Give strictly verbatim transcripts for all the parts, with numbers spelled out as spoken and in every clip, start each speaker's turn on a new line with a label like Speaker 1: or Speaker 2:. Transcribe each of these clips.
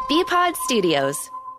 Speaker 1: B-Pod Studios.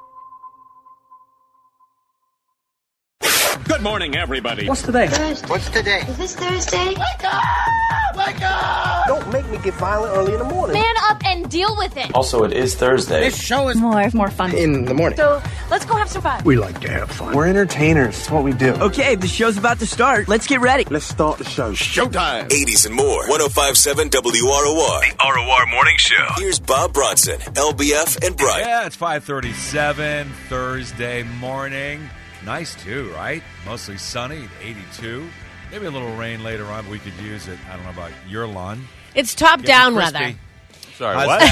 Speaker 2: Good morning, everybody.
Speaker 3: What's today?
Speaker 4: Thursday.
Speaker 5: What's today?
Speaker 4: Is this Thursday?
Speaker 5: Wake up! Wake up!
Speaker 3: Don't make me get violent early in the morning.
Speaker 6: Man up and deal with it.
Speaker 7: Also, it is Thursday.
Speaker 5: This show is
Speaker 6: More, more fun.
Speaker 5: in the morning.
Speaker 6: So let's go have some fun.
Speaker 3: We like to have fun.
Speaker 8: We're entertainers. It's what we do.
Speaker 9: Okay, the show's about to start. Let's get ready.
Speaker 3: Let's start the show.
Speaker 2: Showtime.
Speaker 10: eighties and more. one oh five point seven W R O R. The R O R Morning Show. Here's Bob Bronson, L B F, and Brian.
Speaker 11: Yeah, it's five thirty-seven Thursday morning. Nice, too, right? Mostly sunny, eighty-two. Maybe a little rain later on, but we could use it. I don't know about your lawn.
Speaker 12: It's top-down weather.
Speaker 7: Sorry,
Speaker 11: How's
Speaker 7: what?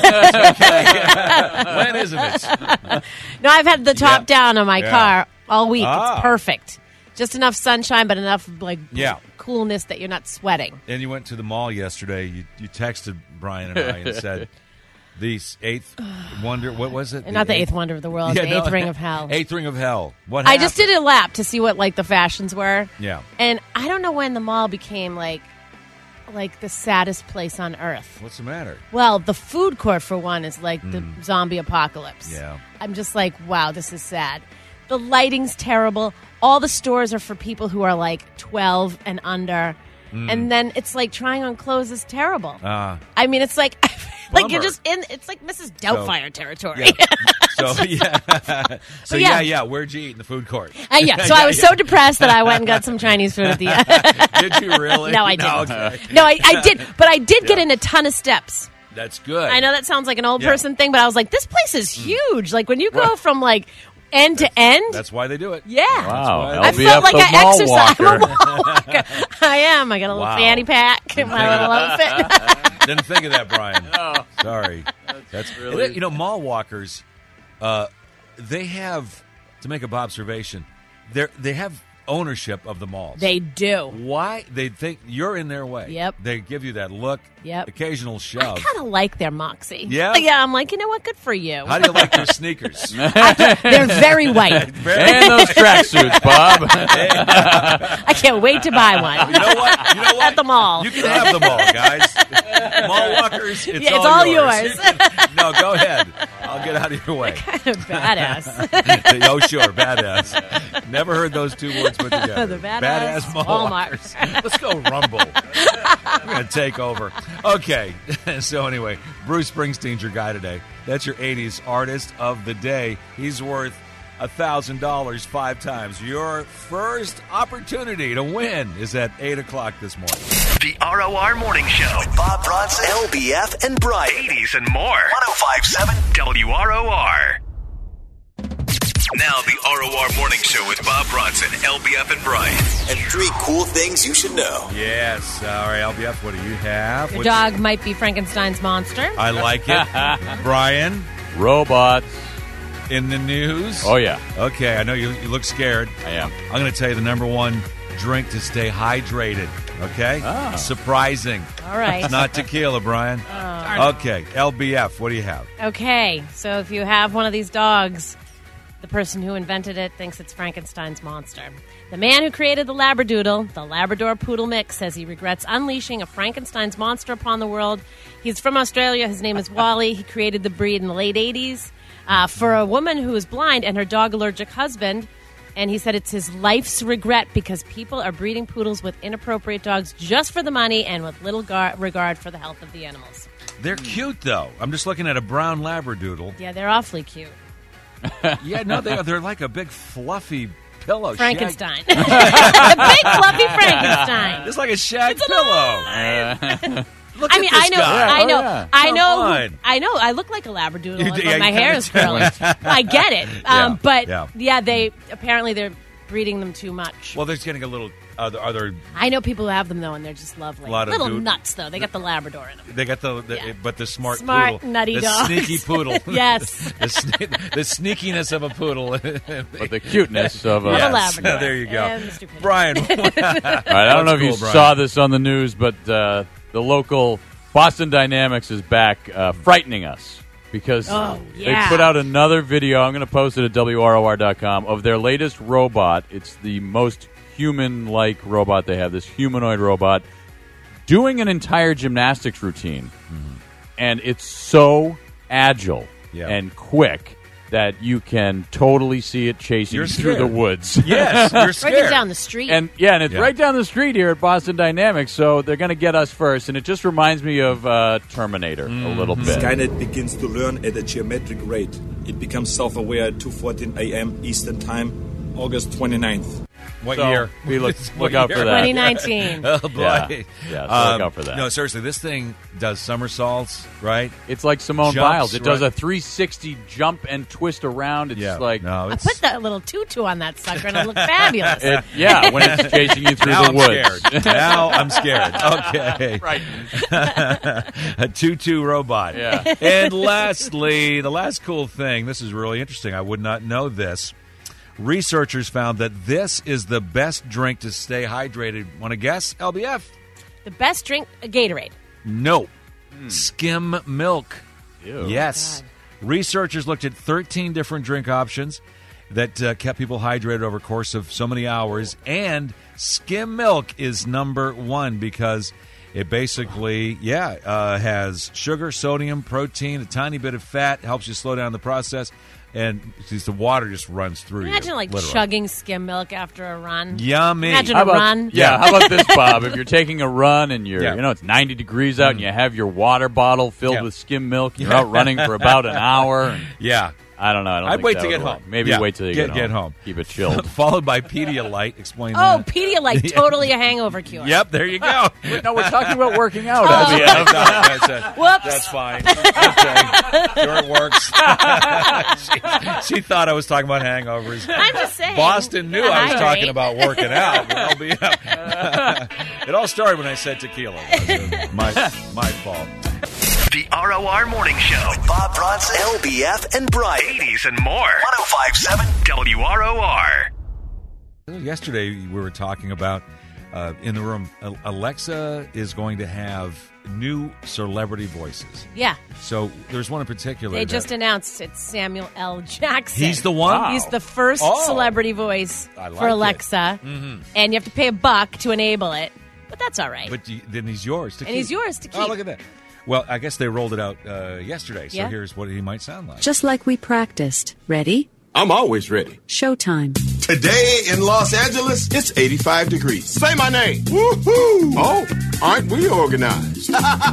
Speaker 11: that? When isn't it?
Speaker 12: No, I've had the top
Speaker 11: Yeah.
Speaker 12: down on my
Speaker 11: Yeah.
Speaker 12: car all week.
Speaker 11: Ah.
Speaker 12: It's perfect. Just enough sunshine, but enough like
Speaker 11: Yeah.
Speaker 12: coolness that you're not sweating.
Speaker 11: And you went to the mall yesterday. You, you texted Brian and I and said, the eighth wonder, what was it?
Speaker 12: Not the eighth wonder of the world,
Speaker 11: Yeah,
Speaker 12: the
Speaker 11: no,
Speaker 12: eighth ring of hell.
Speaker 11: Eighth ring of hell. What
Speaker 12: I
Speaker 11: happened?
Speaker 12: just did a lap to see what like the fashions were.
Speaker 11: Yeah.
Speaker 12: And I don't know when the mall became like like the saddest place on earth.
Speaker 11: What's the matter?
Speaker 12: Well, the food court for one is like the
Speaker 11: Mm.
Speaker 12: zombie apocalypse.
Speaker 11: Yeah.
Speaker 12: I'm just like, wow, this is sad. The lighting's terrible. All the stores are for people who are like twelve and under.
Speaker 11: Mm.
Speaker 12: And then it's like trying on clothes is terrible.
Speaker 11: Uh,
Speaker 12: I mean, it's like like you're
Speaker 11: Bummer.
Speaker 12: just in. It's like Missus Doubtfire territory.
Speaker 11: yeah. So yeah, so
Speaker 12: yeah.
Speaker 11: yeah, yeah. Where'd you eat in the food court?
Speaker 12: Uh, yeah, so I was so depressed that I went and got some Chinese food at the end.
Speaker 11: Did you really?
Speaker 12: No, I didn't.
Speaker 11: No, okay.
Speaker 12: No, I, I did, but I did get in a ton of steps.
Speaker 11: That's good.
Speaker 12: I know that sounds like an old
Speaker 11: Yeah.
Speaker 12: person thing, but I was like, this place is huge. Like when you go from like end to end.
Speaker 11: That's why they do it.
Speaker 12: Yeah.
Speaker 7: Wow.
Speaker 12: I
Speaker 7: L B
Speaker 12: felt
Speaker 7: F
Speaker 12: like
Speaker 7: the
Speaker 12: I
Speaker 7: mall
Speaker 12: exercised. I'm a
Speaker 7: walker.
Speaker 12: mall walker. I am. I got a little
Speaker 11: Wow.
Speaker 12: fanny pack in my little outfit.
Speaker 11: Didn't think of that, Brian.
Speaker 7: No.
Speaker 11: Sorry. That's
Speaker 7: really-
Speaker 11: You know, mall walkers, uh, they have, to make an observation, they they have ownership of the malls.
Speaker 12: They do.
Speaker 11: Why? They think you're in their way.
Speaker 12: Yep.
Speaker 11: They give you that look.
Speaker 12: Yep.
Speaker 11: Occasional
Speaker 12: I
Speaker 11: shove.
Speaker 12: kind of like their moxie.
Speaker 11: Yeah?
Speaker 12: Yeah, I'm like, you know what? Good for you.
Speaker 11: How do you like your sneakers?
Speaker 12: They're very white.
Speaker 7: And those tracksuits, Bob.
Speaker 12: I can't wait to buy one.
Speaker 11: You know what? You know what?
Speaker 12: At the mall.
Speaker 11: You can have them all, guys. Mall walkers, it's,
Speaker 12: Yeah, it's
Speaker 11: all,
Speaker 12: all
Speaker 11: yours.
Speaker 12: yours.
Speaker 11: No, go ahead. I'll get out of your way.
Speaker 12: Badass.
Speaker 11: Oh, sure, badass. Never heard those two words put together.
Speaker 12: The badass
Speaker 11: mall
Speaker 12: Walmart.
Speaker 11: walkers. Let's go rumble. We're going to take over. Okay. So anyway, Bruce Springsteen's your guy today. That's your eighties artist of the day. He's worth one thousand dollars five times. Your first opportunity to win is at eight o'clock this morning.
Speaker 10: The R O R Morning Show. With Bob Bronson, L B F, and Brian. eighties and more. one oh five point seven W R O R. Now the R O R Morning Show with Bob Bronson, L B F, and Brian. And three cool things you should know.
Speaker 11: Yes. All right, L B F, what do you have?
Speaker 12: Your
Speaker 11: What's-
Speaker 12: dog might be Frankenstein's monster.
Speaker 11: I like it. Brian,
Speaker 7: Robots.
Speaker 11: in the news.
Speaker 7: Oh, yeah.
Speaker 11: Okay, I know you, you look scared.
Speaker 7: I am.
Speaker 11: I'm going to tell you the number one drink to stay hydrated. Okay?
Speaker 7: Ah.
Speaker 11: Surprising.
Speaker 12: All right.
Speaker 11: It's not tequila, Brian. Okay, L B F, what do you have?
Speaker 12: Okay, so if you have one of these dogs, the person who invented it thinks it's Frankenstein's monster. The man who created the Labradoodle, the Labrador Poodle mix, says he regrets unleashing a Frankenstein's monster upon the world. He's from Australia. His name is Wally. He created the breed in the late eighties uh, for a woman who is blind and her dog-allergic husband. And he said it's his life's regret because people are breeding poodles with inappropriate dogs just for the money and with little gar- regard for the health of the animals.
Speaker 11: They're cute, though. I'm just looking at a brown Labradoodle.
Speaker 12: Yeah, they're awfully cute.
Speaker 11: Yeah, no, they are. They're like a big fluffy pillow.
Speaker 12: Frankenstein. A big fluffy Frankenstein.
Speaker 11: Just like a shag pillow. Look
Speaker 12: I
Speaker 11: at
Speaker 12: mean,
Speaker 11: this
Speaker 12: I know,
Speaker 11: guy.
Speaker 12: I know,
Speaker 7: Oh, yeah.
Speaker 12: I
Speaker 11: Come
Speaker 12: know,
Speaker 11: on.
Speaker 12: I know. I look like a Labradoodle
Speaker 11: You
Speaker 12: when
Speaker 11: do- yeah,
Speaker 12: my
Speaker 11: you
Speaker 12: hair
Speaker 11: kinda
Speaker 12: is curly. I get it,
Speaker 11: Yeah,
Speaker 12: um, but
Speaker 11: yeah.
Speaker 12: yeah. they apparently they're breeding them too much.
Speaker 11: Well, they're just getting a little. Uh, are there?
Speaker 12: I know people who have them though, and they're just lovely.
Speaker 11: A lot of
Speaker 12: Little
Speaker 11: dude-
Speaker 12: nuts though. They got the Labrador in them.
Speaker 11: They got the, the
Speaker 12: Yeah.
Speaker 11: but the smart,
Speaker 12: Smart,
Speaker 11: poodle,
Speaker 12: nutty
Speaker 11: the
Speaker 12: dogs.
Speaker 11: sneaky poodle.
Speaker 12: Yes.
Speaker 11: the, sne- the sneakiness of a poodle,
Speaker 7: But the cuteness of a...
Speaker 12: Of a
Speaker 11: Yes.
Speaker 12: Labrador.
Speaker 11: There you go,
Speaker 12: And Mister Pitt.
Speaker 11: Brian.
Speaker 7: All right, I don't know if you
Speaker 11: cool, Brian.
Speaker 7: saw this on the news, but uh, the local Boston Dynamics is back uh, frightening us because
Speaker 12: Oh, yeah.
Speaker 7: they put out another video. I'm going to post it at W R O R dot com of their latest robot. It's the most human-like robot they have, this humanoid robot, doing an entire gymnastics routine. Mm-hmm. And it's so agile.
Speaker 11: Yeah.
Speaker 7: and quick that you can totally see it chasing
Speaker 11: You're
Speaker 7: you through
Speaker 11: scared.
Speaker 7: the woods.
Speaker 11: Yes, you're scared.
Speaker 12: Right down the street.
Speaker 7: And yeah, and it's
Speaker 11: Yeah.
Speaker 7: right down the street here at Boston Dynamics, so they're going to get us first. And it just reminds me of uh, Terminator
Speaker 11: Mm-hmm.
Speaker 7: a little bit.
Speaker 1: Skynet begins to learn at a geometric rate. It becomes self-aware at two fourteen a.m. Eastern Time, August twenty-ninth.
Speaker 11: What
Speaker 7: So,
Speaker 11: year?
Speaker 7: we look-
Speaker 11: What
Speaker 7: look out
Speaker 11: year?
Speaker 7: for that.
Speaker 12: twenty nineteen.
Speaker 11: Oh, boy.
Speaker 7: Yeah. Yeah, so look out for that.
Speaker 11: No, seriously, this thing does somersaults, right?
Speaker 7: It's like Simone
Speaker 11: Jumps,
Speaker 7: Biles. It does
Speaker 11: right.
Speaker 7: a three sixty jump and twist around. It's
Speaker 11: Yeah.
Speaker 7: like
Speaker 11: no,
Speaker 12: I
Speaker 11: it's,
Speaker 12: put that little tutu on that sucker and it looked fabulous.
Speaker 7: it, yeah, when it's chasing you through
Speaker 11: now
Speaker 7: the
Speaker 11: I'm
Speaker 7: woods.
Speaker 11: scared. Now I'm scared. Okay.
Speaker 7: Right.
Speaker 11: A two-two robot.
Speaker 7: Yeah.
Speaker 11: And lastly, the last cool thing, this is really interesting. I would not know this. Researchers found that this is the best drink to stay hydrated. Want to guess, L B F?
Speaker 12: The best drink, a Gatorade.
Speaker 11: No. Skim milk.
Speaker 7: Ew.
Speaker 11: Yes. Researchers looked at thirteen different drink options that uh, kept people hydrated over a course of so many hours, and skim milk is number one because it basically, yeah, uh, has sugar, sodium, protein, a tiny bit of fat, helps you slow down the process, and the water just runs through you.
Speaker 12: Imagine like
Speaker 11: literally.
Speaker 12: chugging skim milk after a run.
Speaker 11: Yummy.
Speaker 12: Imagine
Speaker 7: How
Speaker 12: a
Speaker 7: about,
Speaker 12: run.
Speaker 7: Yeah, how about this, Bob? If you're taking a run and you're,
Speaker 11: Yeah.
Speaker 7: you know, it's ninety degrees out and you have your water bottle filled
Speaker 11: Yeah.
Speaker 7: with skim milk, and you're out running for about an hour. And,
Speaker 11: Yeah.
Speaker 7: I don't know. I don't
Speaker 11: I'd
Speaker 7: think
Speaker 11: wait
Speaker 7: that
Speaker 11: to
Speaker 7: would
Speaker 11: get
Speaker 7: work.
Speaker 11: home.
Speaker 7: Maybe
Speaker 11: Yeah.
Speaker 7: wait till you
Speaker 11: Get-
Speaker 7: get,
Speaker 11: get home.
Speaker 7: Keep it chilled.
Speaker 11: Followed by Pedialyte. Explain
Speaker 12: Oh,
Speaker 11: that.
Speaker 12: Pedialyte, totally a hangover cure.
Speaker 11: Yep, there you go.
Speaker 7: No, we're talking about working out.
Speaker 12: Oh.
Speaker 7: L B F.
Speaker 11: That's, it.
Speaker 12: Whoops.
Speaker 11: That's fine. Okay. Sure it works. she, she thought I was talking about hangovers.
Speaker 12: I'm just saying.
Speaker 11: Boston knew
Speaker 12: Gotta
Speaker 11: I was
Speaker 12: hydrate.
Speaker 11: talking about working out. But I'll be, it all started when I said tequila. My, my fault.
Speaker 10: The R O R Morning Show with Bob Bronson, L B F, and Brian. eighties and more. one oh five point seven W R O R.
Speaker 11: Yesterday, we were talking about uh, in the room, Al- Alexa is going to have new celebrity voices.
Speaker 12: Yeah.
Speaker 11: So there's one in particular.
Speaker 12: They
Speaker 11: that-
Speaker 12: just announced it's Samuel L. Jackson.
Speaker 11: He's the one?
Speaker 7: Wow.
Speaker 12: He's the first
Speaker 11: Oh.
Speaker 12: celebrity voice
Speaker 11: I like
Speaker 12: for
Speaker 11: it.
Speaker 12: Alexa.
Speaker 11: Mhm.
Speaker 12: And you have to pay a buck to enable it. But that's all right.
Speaker 11: But you, then he's yours to
Speaker 12: and
Speaker 11: keep.
Speaker 12: he's yours to keep.
Speaker 11: Oh, look at that. Well, I guess they rolled it out uh, yesterday, so
Speaker 12: Yeah.
Speaker 11: here's what he might sound like.
Speaker 2: Just like we practiced. Ready?
Speaker 3: I'm always ready.
Speaker 2: Showtime.
Speaker 5: Today in Los Angeles, it's eighty-five degrees. Say my name. Woohoo! Oh, aren't we organized?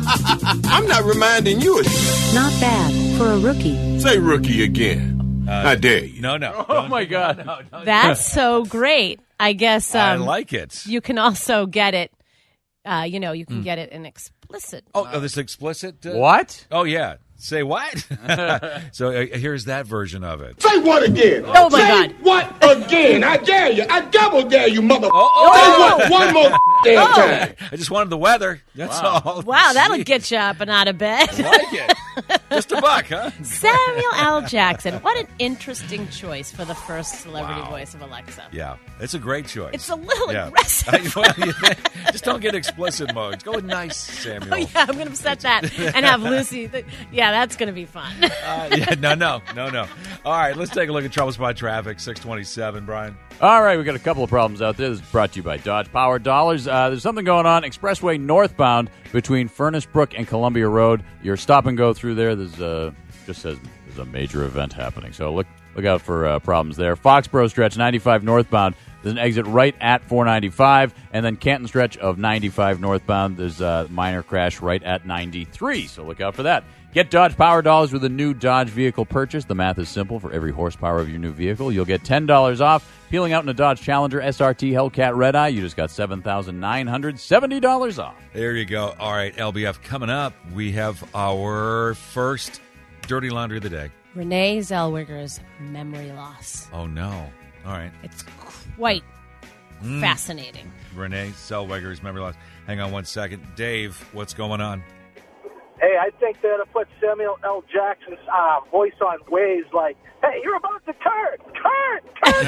Speaker 5: I'm not reminding you of shit.
Speaker 2: Not bad for a rookie.
Speaker 5: Say rookie again. I dare you.
Speaker 11: No, no.
Speaker 7: Oh, my God.
Speaker 12: That's so great. I guess um,
Speaker 11: I like it.
Speaker 12: you can also get it, uh, you know, you can get it in explicit.
Speaker 11: Oh, oh, this explicit? Uh,
Speaker 7: What?
Speaker 11: Oh, yeah. Say what? So uh, here's that version of it.
Speaker 5: Say what again?
Speaker 12: Oh, my
Speaker 5: Say
Speaker 12: God.
Speaker 5: what again? I dare you. I double dare you, mother.
Speaker 11: Oh, oh,
Speaker 5: Say
Speaker 11: oh.
Speaker 5: what one more damn
Speaker 12: Oh.
Speaker 5: time.
Speaker 11: I just wanted the weather. That's all.
Speaker 12: Wow, that'll
Speaker 11: Jeez.
Speaker 12: get you up and out of bed.
Speaker 11: I like it. Just a buck, huh?
Speaker 12: Samuel L. Jackson. What an interesting choice for the first celebrity
Speaker 11: Wow.
Speaker 12: voice of Alexa.
Speaker 11: Yeah, it's a great choice.
Speaker 12: It's a little
Speaker 11: Yeah.
Speaker 12: aggressive.
Speaker 11: Well, you think- just don't get explicit mode. Go with nice, Samuel.
Speaker 12: Oh, yeah, I'm going to set that and have Lucy. Th- yeah, that's going to be fun.
Speaker 11: Uh, yeah, no, no, no, no. All right, let's take a look at trouble spot traffic. six twenty-seven, Brian.
Speaker 7: All right, we got a couple of problems out there. This is brought to you by Dodge Power Dollars. Uh, there's something going on expressway northbound between Furnace Brook and Columbia Road. Your stop and go through there. There's uh, just says there's a major event happening. So look look out for uh, problems there. Foxborough stretch ninety-five northbound. There's an exit right at four ninety-five, and then Canton stretch of ninety-five northbound. There's a minor crash right at ninety-three. So look out for that. Get Dodge Power Dollars with a new Dodge vehicle purchase. The math is simple. For every horsepower of your new vehicle, you'll get ten dollars off. Peeling out in a Dodge Challenger S R T Hellcat Red Eye, you just got seven thousand nine hundred seventy dollars off.
Speaker 11: There you go. All right, L B F, coming up, we have our first dirty laundry of the day.
Speaker 12: Renee Zellweger's memory loss.
Speaker 11: Oh, no. All right.
Speaker 12: It's quite fascinating.
Speaker 11: Renee Zellweger's memory loss. Hang on one second. Dave, what's going on?
Speaker 4: Hey, I think they ought to put Samuel L. Jackson's uh, voice on waves like, hey, you're about to turn, turn, turn.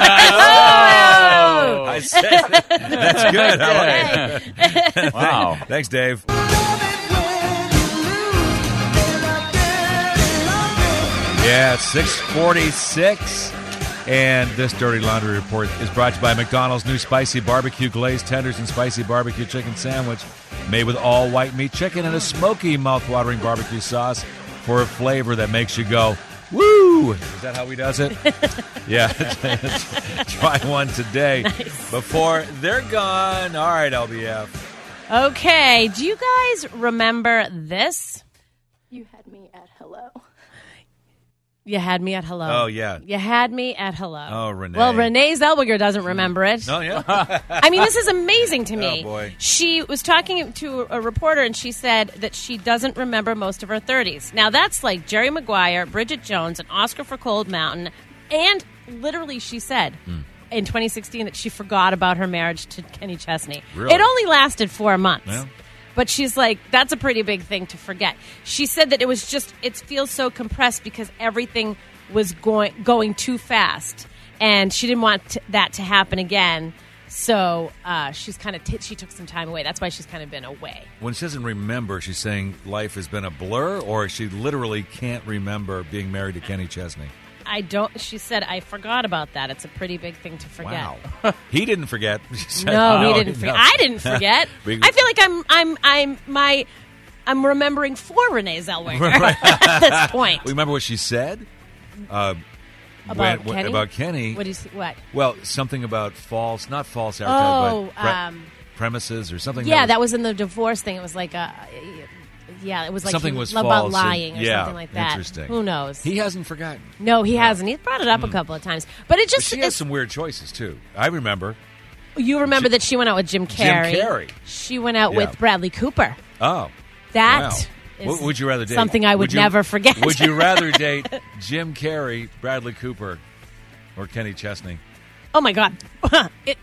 Speaker 12: Oh!
Speaker 11: I said that's good. I like it.
Speaker 7: Wow.
Speaker 11: Thanks, Dave. Yeah, it's six forty-six. And this Dirty Laundry Report is brought to you by McDonald's new spicy barbecue glazed tenders and spicy barbecue chicken sandwich made with all white meat chicken and a smoky, mouth-watering barbecue sauce. for a flavor that makes you go, woo! Is that how he does it? Yeah. Try one today
Speaker 12: Nice.
Speaker 11: before they're gone. All right, L B F.
Speaker 12: Okay, do you guys remember this?
Speaker 6: You had me at hello.
Speaker 12: You had me at hello.
Speaker 11: Oh, yeah.
Speaker 12: You had me at hello.
Speaker 11: Oh, Renee.
Speaker 12: Well, Renee Zellweger doesn't remember it.
Speaker 11: Oh, yeah.
Speaker 12: I mean, this is amazing to me.
Speaker 11: Oh, boy.
Speaker 12: She was talking to a reporter, and she said that she doesn't remember most of her thirties. Now, that's like Jerry Maguire, Bridget Jones, an Oscar for Cold Mountain, and literally she said
Speaker 11: Mm.
Speaker 12: in twenty sixteen that she forgot about her marriage to Kenny Chesney.
Speaker 11: Really?
Speaker 12: It only lasted four months.
Speaker 11: Yeah.
Speaker 12: But she's like, that's a pretty big thing to forget. She said that it was just, it feels so compressed because everything was going going too fast. And she didn't want to, that to happen again. So uh, she's kind of, t- she took some time away. That's why she's kind of been away.
Speaker 11: When she doesn't remember, she's saying life has been a blur, or she literally can't remember being married to Kenny Chesney?
Speaker 12: I don't, she said, I forgot about that. It's a pretty big thing to forget.
Speaker 11: Wow. He didn't forget. She said,
Speaker 12: No,
Speaker 11: oh,
Speaker 12: he didn't forget.
Speaker 11: no.
Speaker 12: I didn't forget.
Speaker 11: We-
Speaker 12: I feel like I'm, I'm, I'm, my, I'm remembering for Renee Zellweger
Speaker 11: Right.
Speaker 12: at this point.
Speaker 11: Remember what she said? Uh,
Speaker 12: About
Speaker 11: when-
Speaker 12: Kenny?
Speaker 11: About Kenny.
Speaker 12: What do you see? What?
Speaker 11: Well, something about false, not false advertising,
Speaker 12: Oh,
Speaker 11: but pre-
Speaker 12: um,
Speaker 11: premises or something.
Speaker 12: Yeah,
Speaker 11: that
Speaker 12: that was in the divorce thing. It was like a, yeah, it was like
Speaker 11: Something
Speaker 12: he-
Speaker 11: was
Speaker 12: about
Speaker 11: false and-
Speaker 12: lying or
Speaker 11: yeah,
Speaker 12: something like that.
Speaker 11: interesting.
Speaker 12: Who knows?
Speaker 11: He hasn't forgotten.
Speaker 12: no, he hasn't. He's brought it up a couple of times, but it
Speaker 11: But
Speaker 12: just
Speaker 11: she
Speaker 12: it's-
Speaker 11: has some weird choices too. I remember.
Speaker 12: you remember
Speaker 11: She-
Speaker 12: that she went out with Jim
Speaker 11: Jim
Speaker 12: Carrey.
Speaker 11: Carrey.
Speaker 12: She went out
Speaker 11: Yeah.
Speaker 12: with Bradley Cooper.
Speaker 11: Oh,
Speaker 12: That
Speaker 11: wow.
Speaker 12: is
Speaker 11: What would you rather date?
Speaker 12: something I would
Speaker 11: you-
Speaker 12: never forget.
Speaker 11: Would you rather date Jim Carrey, Bradley Cooper, or Kenny Chesney?
Speaker 12: Oh my God, it,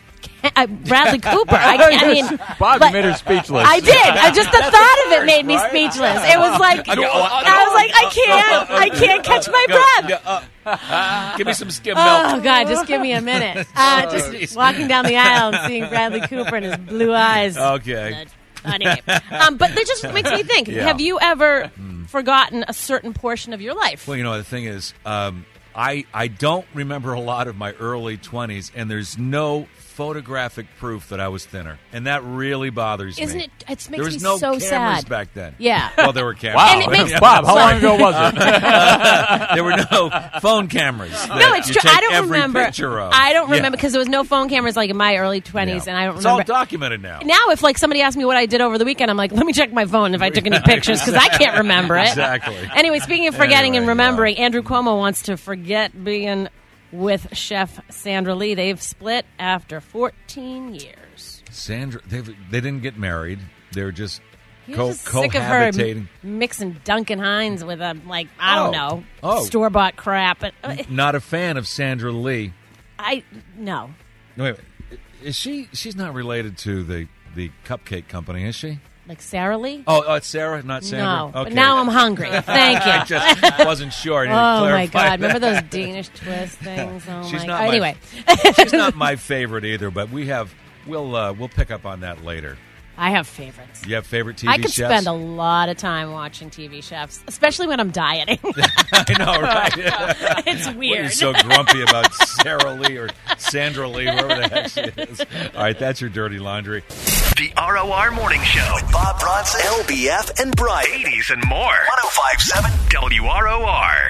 Speaker 12: I, Bradley Cooper. I, I mean,
Speaker 7: Bob
Speaker 12: but-
Speaker 7: made her speechless.
Speaker 12: I did. I just the thought of it made me
Speaker 11: right?
Speaker 12: speechless. It was like
Speaker 11: I know,
Speaker 12: I was like, I can't, I can't catch my breath.
Speaker 11: Yeah, uh, give me some skim milk.
Speaker 12: Oh God, just give me a minute. Uh, just
Speaker 11: Jeez.
Speaker 12: walking down the aisle and seeing Bradley Cooper and his blue eyes.
Speaker 11: Okay.
Speaker 12: Anyway, um, but that just makes me think.
Speaker 11: Yeah.
Speaker 12: Have you ever forgotten a certain portion of your life?
Speaker 11: Well, you know, the thing is, um, I I don't remember a lot of my early twenties, and there's no photographic proof that I was thinner, and that really bothers
Speaker 12: Isn't
Speaker 11: me.
Speaker 12: it? It makes
Speaker 11: There was
Speaker 12: me
Speaker 11: no
Speaker 12: so
Speaker 11: cameras
Speaker 12: sad.
Speaker 11: back then.
Speaker 12: Yeah.
Speaker 11: Well, there were cameras.
Speaker 7: Wow.
Speaker 12: And it makes-
Speaker 7: Bob, how long ago was it?
Speaker 11: Uh, there were no phone cameras.
Speaker 12: No,
Speaker 11: that
Speaker 12: it's
Speaker 11: you
Speaker 12: true.
Speaker 11: take
Speaker 12: I don't
Speaker 11: every
Speaker 12: remember.
Speaker 11: picture of.
Speaker 12: I don't
Speaker 11: Yeah.
Speaker 12: remember because there was no phone cameras like in my early twenties,
Speaker 11: Yeah.
Speaker 12: and I don't
Speaker 11: It's all
Speaker 12: remember.
Speaker 11: documented now.
Speaker 12: Now, if like somebody asked me what I did over the weekend, I'm like, let me check my phone if I took any pictures because I can't remember it.
Speaker 11: Exactly.
Speaker 12: Anyway, speaking of forgetting
Speaker 11: Anyway,
Speaker 12: and remembering, Andrew Cuomo wants to forget being with Chef Sandra Lee. They've split after fourteen years.
Speaker 11: Sandra, they they didn't get married. They're just
Speaker 12: He
Speaker 11: co-
Speaker 12: was just sick of her
Speaker 11: cohabitating.
Speaker 12: m- mixing Duncan Hines with a like I don't
Speaker 11: Oh.
Speaker 12: know
Speaker 11: Oh.
Speaker 12: store bought crap. But, uh,
Speaker 11: Not a fan of Sandra Lee.
Speaker 12: I no.
Speaker 11: No, wait, wait. Is she? She's not related to the the cupcake company, is she?
Speaker 12: Like Sarah Lee?
Speaker 11: Oh, oh it's Sarah, not Sandra.
Speaker 12: No,
Speaker 11: okay.
Speaker 12: but now I'm hungry. Thank you.
Speaker 11: I just wasn't sure. I need to
Speaker 12: Oh my
Speaker 11: clarify
Speaker 12: God! Remember
Speaker 11: that.
Speaker 12: those Danish twist things? Oh
Speaker 11: She's
Speaker 12: my.
Speaker 11: not my-
Speaker 12: anyway,
Speaker 11: She's not my favorite either, but we have we'll uh, we'll pick up on that later.
Speaker 12: I have favorites.
Speaker 11: You have favorite T V
Speaker 12: I could
Speaker 11: chefs?
Speaker 12: spend a lot of time watching T V chefs, especially when I'm dieting.
Speaker 11: I know, right?
Speaker 12: It's
Speaker 11: What are
Speaker 12: weird.
Speaker 11: you so grumpy about Sarah Lee or Sandra Lee, whoever the heck she is? All right, that's your dirty laundry.
Speaker 10: The R O R Morning Show with Bob Bronson, L B F, and Brian. eighties and more. one oh five point seven W R O R.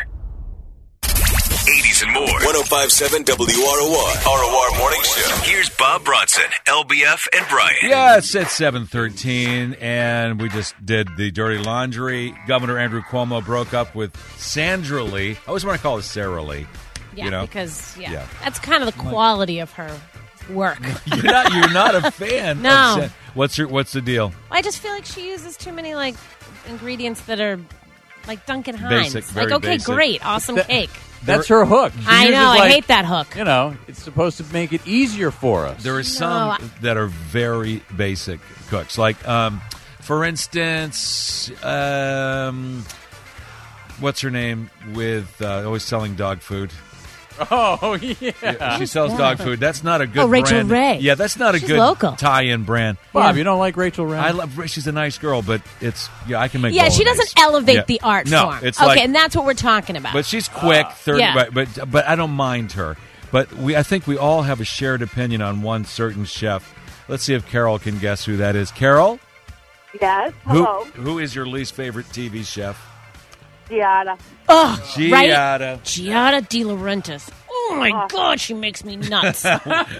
Speaker 10: eighties and more.
Speaker 8: one oh five point seven W R O R. R O R Morning Show.
Speaker 10: Here's Bob Bronson, L B F, and Brian.
Speaker 11: Yeah, it's at seven thirteen, and we just did the dirty laundry. Governor Andrew Cuomo broke up with Sandra Lee. I always want to call her Sarah Lee.
Speaker 12: yeah,
Speaker 11: you know?
Speaker 12: because yeah,
Speaker 11: Yeah.
Speaker 12: that's kind of the quality of her work.
Speaker 11: You're not. You're not a fan.
Speaker 12: No.
Speaker 11: Of Sa- what's your What's the deal?
Speaker 12: I just feel like she uses too many like ingredients that are like Duncan Hines.
Speaker 11: Basic,
Speaker 12: like
Speaker 11: very
Speaker 12: okay,
Speaker 11: basic.
Speaker 12: great, awesome cake.
Speaker 7: That's her hook. She
Speaker 12: I
Speaker 7: uses,
Speaker 12: know. I
Speaker 7: like,
Speaker 12: hate that hook.
Speaker 7: You know, it's supposed to make it easier for us.
Speaker 11: There are some
Speaker 12: I-
Speaker 11: that are very basic cooks. Like, um, for instance, um, what's her name with uh, always selling dog food?
Speaker 7: Oh, yeah.
Speaker 11: Yeah, she sells dog food. That's not a good
Speaker 12: Oh, Rachel
Speaker 11: brand.
Speaker 12: Ray.
Speaker 11: Yeah, that's not a
Speaker 12: She's
Speaker 11: good
Speaker 12: local.
Speaker 11: tie-in brand.
Speaker 7: Bob,
Speaker 12: Yeah.
Speaker 7: you don't like Rachel Ray?
Speaker 11: I love. She's a nice girl, but it's yeah. I can make.
Speaker 12: Yeah, she
Speaker 11: bolognese.
Speaker 12: doesn't elevate
Speaker 11: Yeah.
Speaker 12: the art
Speaker 11: no,
Speaker 12: form.
Speaker 11: it's
Speaker 12: okay,
Speaker 11: like.
Speaker 12: and that's what we're talking about.
Speaker 11: But she's quick, thirty.
Speaker 12: Yeah.
Speaker 11: But, but but I don't mind her. But we, I think we all have a shared opinion on one certain chef. Let's see if Carol can guess who that is. Carol,
Speaker 13: Yes.
Speaker 11: who
Speaker 13: Hello.
Speaker 11: who is your least favorite T V chef?
Speaker 13: Giada.
Speaker 12: Oh,
Speaker 11: Giada.
Speaker 12: right? Giada De Laurentiis. Oh, my
Speaker 13: Oh.
Speaker 12: God, she makes me nuts.
Speaker 11: All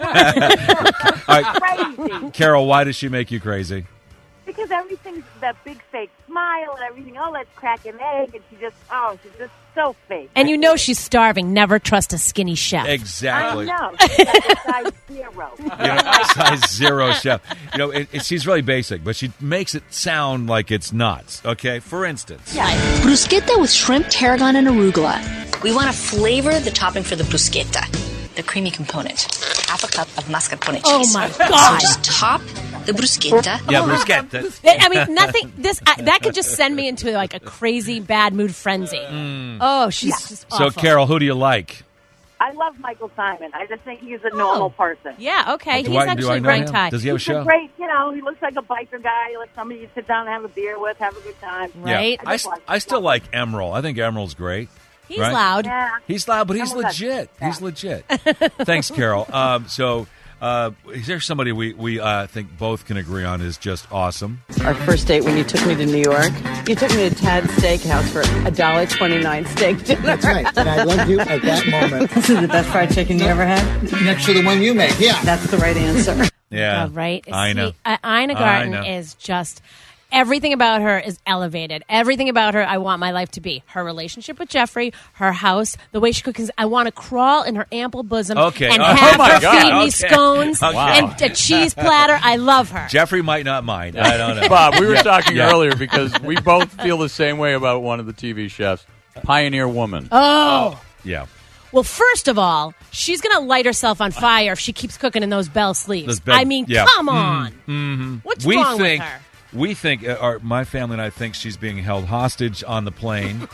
Speaker 11: right.
Speaker 13: Crazy.
Speaker 11: Carol, why does she make you crazy?
Speaker 13: Because everything's that big fake smile and everything. Oh, let's crack an egg. And she just, oh, she's just so fake.
Speaker 12: And you know she's starving. Never trust a skinny chef.
Speaker 11: Exactly.
Speaker 13: I know. She's like a size zero.
Speaker 11: You know, size zero chef. You know, it, it, she's really basic, but she makes it sound like it's not. Okay, for instance.
Speaker 14: Bruschetta with shrimp, tarragon, and arugula. We want to flavor the topping for the bruschetta, the creamy component. Half a cup of mascarpone cheese.
Speaker 12: Oh, my God.
Speaker 14: So just top the bruschetta.
Speaker 11: Yeah, bruschetta.
Speaker 12: I mean, nothing. This I, that could just send me into like a crazy bad mood frenzy.
Speaker 11: Mm.
Speaker 12: Oh, she's
Speaker 13: Yeah.
Speaker 12: just
Speaker 11: So,
Speaker 12: awful.
Speaker 11: Carol, who do you like?
Speaker 13: I love Michael Simon. I just think he's a normal person.
Speaker 12: Yeah, okay.
Speaker 11: Do
Speaker 12: He's
Speaker 11: I- do I
Speaker 12: actually
Speaker 11: know
Speaker 12: ranked
Speaker 11: him?
Speaker 12: high.
Speaker 11: Does he have a
Speaker 13: He's
Speaker 11: show?
Speaker 13: a great, you know, he looks like a biker guy, like somebody you sit down and have a beer with, have a good time.
Speaker 12: Right.
Speaker 11: Yeah. I, s- I still like Emerald. I think Emerald's great.
Speaker 12: He's
Speaker 11: right?
Speaker 12: loud.
Speaker 13: Yeah.
Speaker 11: He's loud, but he's
Speaker 13: Emerald's
Speaker 11: legit. He's legit. Thanks, Carol. Um, so, uh, is there somebody we, we uh, think both can agree on is just awesome?
Speaker 15: Our first date when you took me to New York, you took me to Tad's Steakhouse for a one dollar twenty-nine steak dinner.
Speaker 16: That's right, and I loved you at that moment.
Speaker 15: This is the best fried chicken you ever had?
Speaker 16: Next to the one you made, yeah.
Speaker 15: That's the right answer.
Speaker 11: Yeah.
Speaker 12: Uh, right?
Speaker 11: I know.
Speaker 12: See, uh, Ina
Speaker 11: I
Speaker 12: Garten
Speaker 11: know.
Speaker 12: is just. Everything about her is elevated. Everything about her, I want my life to be. Her relationship with Jeffrey, her house, the way she cooks. I want to crawl in her ample bosom
Speaker 11: Okay.
Speaker 12: and
Speaker 11: Oh,
Speaker 12: have
Speaker 11: my
Speaker 12: her
Speaker 11: God.
Speaker 12: feed me
Speaker 11: Okay.
Speaker 12: scones
Speaker 11: Okay.
Speaker 12: and a cheese platter. I love her.
Speaker 11: Jeffrey might not mind. I don't know.
Speaker 7: Bob, we were
Speaker 11: Yeah.
Speaker 7: talking
Speaker 11: Yeah.
Speaker 7: earlier because we both feel the same way about one of the T V chefs, Pioneer Woman.
Speaker 12: Oh.
Speaker 11: Yeah.
Speaker 12: Well, first of all, she's going to light herself on fire if she keeps cooking in those bell sleeves.
Speaker 11: Those bell-
Speaker 12: I mean,
Speaker 11: yeah.
Speaker 12: come on.
Speaker 11: Mm-hmm.
Speaker 12: What's
Speaker 11: we
Speaker 12: wrong
Speaker 11: think,
Speaker 12: with her?
Speaker 11: We think, uh, our, my family and I think she's being held hostage on the plane.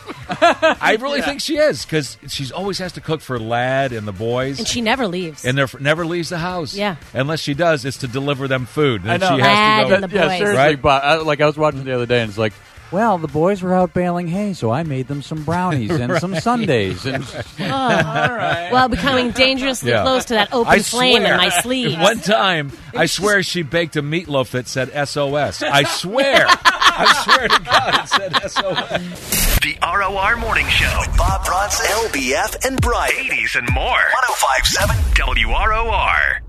Speaker 11: I really
Speaker 12: Yeah.
Speaker 11: think she is because she always has to cook for Lad and the boys.
Speaker 12: And she never leaves.
Speaker 11: And they're, never leaves the house.
Speaker 12: Yeah.
Speaker 11: Unless she does, it's to deliver them food.
Speaker 7: I
Speaker 11: And
Speaker 7: know.
Speaker 11: she has to go.
Speaker 12: and the
Speaker 7: yeah,
Speaker 12: boys.
Speaker 7: seriously,
Speaker 11: Right?
Speaker 7: Bob. I, like I was watching the other day, and it's like, well, the boys were out baling hay, so I made them some brownies and some sundaes. And
Speaker 12: Oh. Well, becoming dangerously
Speaker 11: Yeah.
Speaker 12: close to that open
Speaker 11: I
Speaker 12: flame
Speaker 11: swear,
Speaker 12: in my sleeves.
Speaker 11: One time, I swear she baked a meatloaf that said S O S. I swear. I swear to God it said S O S.
Speaker 10: The R O R Morning Show with Bob Bronson, L B F, and Brian. eighties and more. one oh five point seven W R O R.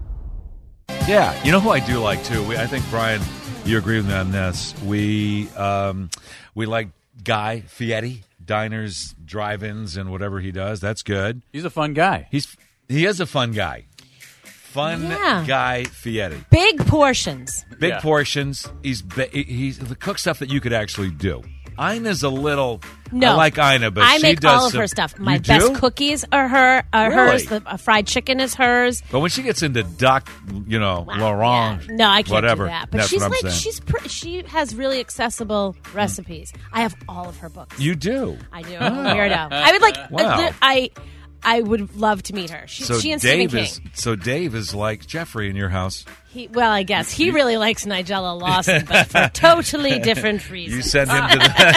Speaker 11: Yeah, you know who I do like too. We, I think Brian, you agree with me on this. We um, we like Guy Fieri, diners, drive-ins, and whatever he does. That's good.
Speaker 7: he's a fun guy.
Speaker 11: He's he is a fun guy. Fun
Speaker 12: Yeah.
Speaker 11: Guy Fieri.
Speaker 12: Big portions.
Speaker 11: Big
Speaker 7: Yeah.
Speaker 11: portions. He's ba- he's the cook stuff that you could actually do. Ina's a little.
Speaker 12: No,
Speaker 11: I like Ina, but
Speaker 12: I
Speaker 11: she
Speaker 12: make
Speaker 11: does
Speaker 12: all of
Speaker 11: some-
Speaker 12: her stuff. My
Speaker 11: You
Speaker 12: best
Speaker 11: do?
Speaker 12: cookies are her, are
Speaker 11: Really?
Speaker 12: hers. The uh, fried chicken is hers.
Speaker 11: But when she gets into duck, you know, Laurent,
Speaker 12: No, I can't
Speaker 11: whatever,
Speaker 12: do that. But
Speaker 11: that's
Speaker 12: she's
Speaker 11: what I'm
Speaker 12: like
Speaker 11: saying.
Speaker 12: she's pr- she has really accessible recipes. I have all of her books.
Speaker 11: You do.
Speaker 12: I do.
Speaker 11: Oh.
Speaker 12: Weirdo. I would like.
Speaker 11: Wow.
Speaker 12: I I would love to meet her. She,
Speaker 11: So
Speaker 12: she and Stephen
Speaker 11: Dave
Speaker 12: King.
Speaker 11: is so Dave is like Jeffrey in your house.
Speaker 12: He, well, I guess he really likes Nigella Lawson, but for totally different reasons.
Speaker 11: You send him to the.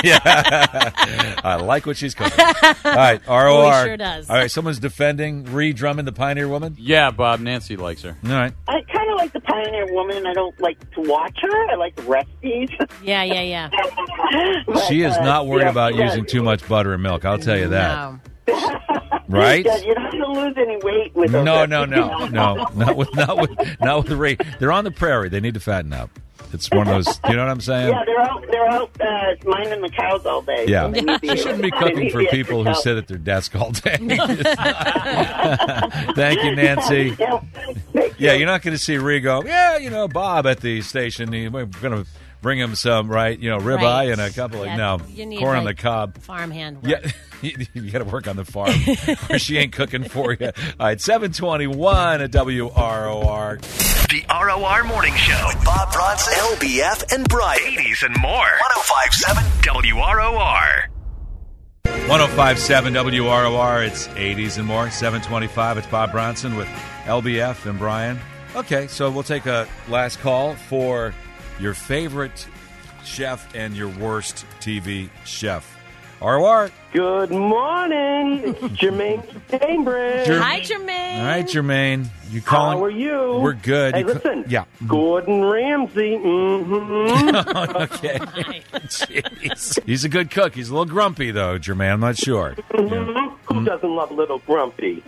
Speaker 11: Yeah. I like what she's cooking. All right, R O
Speaker 12: Oh,
Speaker 11: R.
Speaker 12: he sure does.
Speaker 11: All right, someone's defending Ree Drummond, the Pioneer Woman.
Speaker 7: Yeah, Bob. Nancy likes her.
Speaker 11: All right.
Speaker 17: I kind of like the Pioneer Woman. I don't like to watch her. I like the recipes.
Speaker 12: Yeah, yeah, yeah.
Speaker 17: But,
Speaker 11: She is
Speaker 17: uh,
Speaker 11: not worried
Speaker 17: yeah,
Speaker 11: about
Speaker 17: she does.
Speaker 11: using too much butter and milk. I'll tell you that.
Speaker 12: No.
Speaker 11: Right?
Speaker 17: Yeah, you're not going to lose any weight with her.
Speaker 11: No, no, no, no, not with, not with, not with Ree. They're on the prairie. They need to fatten up. It's one of those. You know what I'm saying?
Speaker 17: Yeah, they're out. They're out uh, minding the cows all day.
Speaker 11: Yeah,
Speaker 17: So they need the-
Speaker 11: she shouldn't be
Speaker 17: they
Speaker 11: cooking
Speaker 17: need
Speaker 11: for
Speaker 17: the
Speaker 11: people who
Speaker 17: extra
Speaker 11: sit at their desk all day. Thank you, Nancy.
Speaker 17: Yeah.
Speaker 11: Yeah, you're not going to see Ree go, yeah, you know, Bob at the station. he- We're going to bring him some, right, you know, ribeye
Speaker 12: Right.
Speaker 11: and a couple of,
Speaker 12: Yeah,
Speaker 11: no,
Speaker 12: you need,
Speaker 11: corn on the
Speaker 12: like,
Speaker 11: cob.
Speaker 12: Farmhand work.
Speaker 11: Yeah, you, you got to work on the farm, or she ain't cooking for you. All right, seven twenty-one at W R O R.
Speaker 10: The R O R Morning Show with Bob Bronson, L B F, and Brian. eighties and more. one oh five point seven W R O R.
Speaker 11: one oh five point seven W R O R. It's eighties and more. seven twenty-five. It's Bob Bronson with L B F and Brian. Okay, so we'll take a last call for your favorite chef and your worst T V chef. R O R.
Speaker 3: Good morning. It's Jermaine Cambridge.
Speaker 11: Jer-
Speaker 12: Hi, Jermaine.
Speaker 11: All right, Jermaine. You calling?
Speaker 3: How are you?
Speaker 11: We're good.
Speaker 3: Hey,
Speaker 11: You ca-
Speaker 3: listen.
Speaker 11: yeah.
Speaker 3: Gordon Ramsay. Mm-hmm.
Speaker 11: Okay. Jeez. He's a good cook. He's a little grumpy, though, Jermaine. I'm not sure.
Speaker 3: Mm-hmm. Who doesn't love Little Grumpy?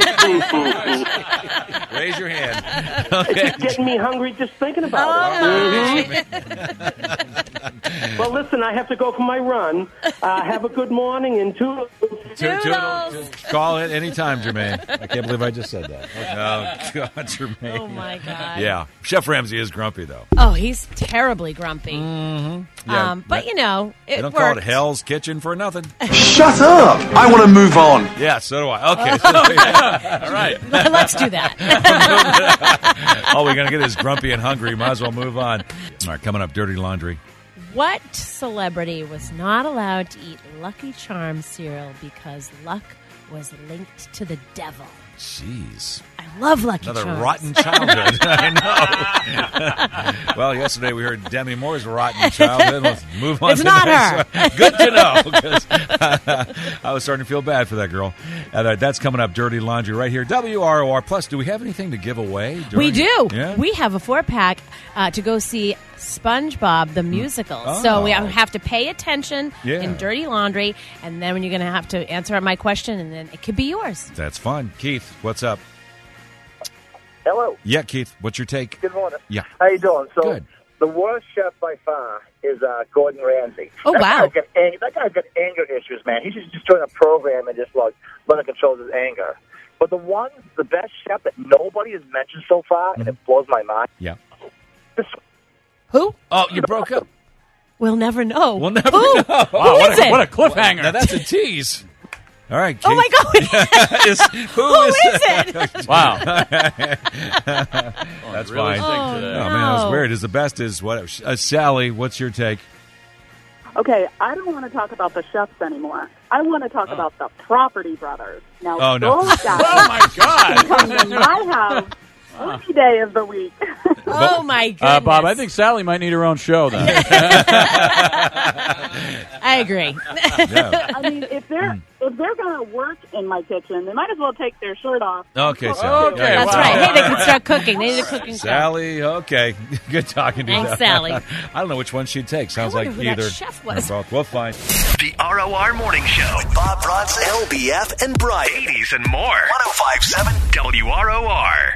Speaker 11: Raise your hand.
Speaker 3: It's
Speaker 11: Okay.
Speaker 3: just getting me hungry just thinking about it. Mhm. Well, listen, I have to go for my run. Uh, have a good morning and toodles.
Speaker 11: Toodles. Call it anytime, Jermaine. I can't believe I just said that. Oh, God, Jermaine.
Speaker 12: Oh, my God.
Speaker 11: Yeah. Chef Ramsay is grumpy, though.
Speaker 12: Oh, he's terribly grumpy.
Speaker 11: Mm-hmm. Yeah,
Speaker 12: um, but, you know, it
Speaker 11: They don't
Speaker 12: worked.
Speaker 11: call it Hell's Kitchen for nothing.
Speaker 5: Shut up! I want to move on.
Speaker 11: Yeah, so do I. Okay. So, all right.
Speaker 12: Let's do that.
Speaker 11: All we're going to get is grumpy and hungry. Might as well move on. All right, coming up, Dirty Laundry.
Speaker 12: What celebrity was not allowed to eat Lucky Charms cereal because luck was linked to the devil?
Speaker 11: Jeez.
Speaker 12: I love Lucky
Speaker 11: Another
Speaker 12: Charms.
Speaker 11: rotten childhood. I know. Well, yesterday we heard Demi Moore's rotten childhood. Let's move on
Speaker 12: It's
Speaker 11: to
Speaker 12: not
Speaker 11: this.
Speaker 12: her.
Speaker 11: Good to know. 'Cause I was starting to feel bad for that girl. And, uh, that's coming up, Dirty Laundry, right here. W R O R. Plus, do we have anything to give away? During,
Speaker 12: We do.
Speaker 11: Yeah?
Speaker 12: We have a four-pack uh, to go see SpongeBob the musical.
Speaker 11: Oh.
Speaker 12: So we have to pay attention
Speaker 11: Yeah.
Speaker 12: in Dirty Laundry, and then when you're going to have to answer my question, and then it could be yours.
Speaker 11: That's fun. Keith, what's up?
Speaker 4: Hello.
Speaker 11: Yeah, Keith, what's your take?
Speaker 4: Good morning.
Speaker 11: Yeah.
Speaker 4: How you doing? So
Speaker 11: Good.
Speaker 4: the worst chef by far is uh, Gordon Ramsay.
Speaker 12: Oh,
Speaker 4: that
Speaker 12: wow.
Speaker 4: Guy's got ang- that guy's got anger issues, man. He should just join a program and just like learn to control his anger. But the one, the best chef that nobody has mentioned so far, and it blows my mind.
Speaker 11: Yeah.
Speaker 4: This,
Speaker 12: Who?
Speaker 11: Oh, you broke up.
Speaker 12: We'll never know.
Speaker 11: We'll never
Speaker 12: Who?
Speaker 11: know.
Speaker 12: Who
Speaker 7: Wow, what
Speaker 12: is
Speaker 7: a,
Speaker 12: it?
Speaker 7: what a cliffhanger.
Speaker 11: Now, that's a tease. All right, Keith.
Speaker 12: Oh, my God.
Speaker 11: is, who,
Speaker 12: Who
Speaker 11: is,
Speaker 12: is it?
Speaker 7: Wow.
Speaker 11: That's
Speaker 7: really
Speaker 11: fine.
Speaker 7: sick
Speaker 12: Oh,
Speaker 7: today.
Speaker 11: Oh, man, that was
Speaker 12: no.
Speaker 11: weird. Is the best is what? Uh, Sally, what's your take?
Speaker 18: Okay, I don't want to talk about the chefs anymore. I want to talk about the Property Brothers. Now,
Speaker 11: Oh, no.
Speaker 18: those guys
Speaker 7: Oh, my God.
Speaker 18: can come to my house any day of the week.
Speaker 12: Oh, my goodness.
Speaker 7: Uh, Bob, I think Sally might need her own show then.
Speaker 12: I agree.
Speaker 11: Yeah.
Speaker 18: I mean, if they're if they're going to work in my kitchen, they might as well take their shirt off.
Speaker 11: Okay, Sally.
Speaker 7: Okay,
Speaker 12: That's
Speaker 7: wow.
Speaker 12: right. Hey, they can start cooking. They need a cooking show.
Speaker 11: Sally, okay. Good talking to you.
Speaker 12: Thanks, Sally.
Speaker 11: I don't know which one she'd take. Sounds
Speaker 12: I wonder
Speaker 11: like
Speaker 12: who that
Speaker 11: either.
Speaker 12: chef was.
Speaker 11: or both. We'll find.
Speaker 10: The R O R Morning Show with Bob Bronson, L B F, and Brian. eighties and more. one oh five point seven W R O R.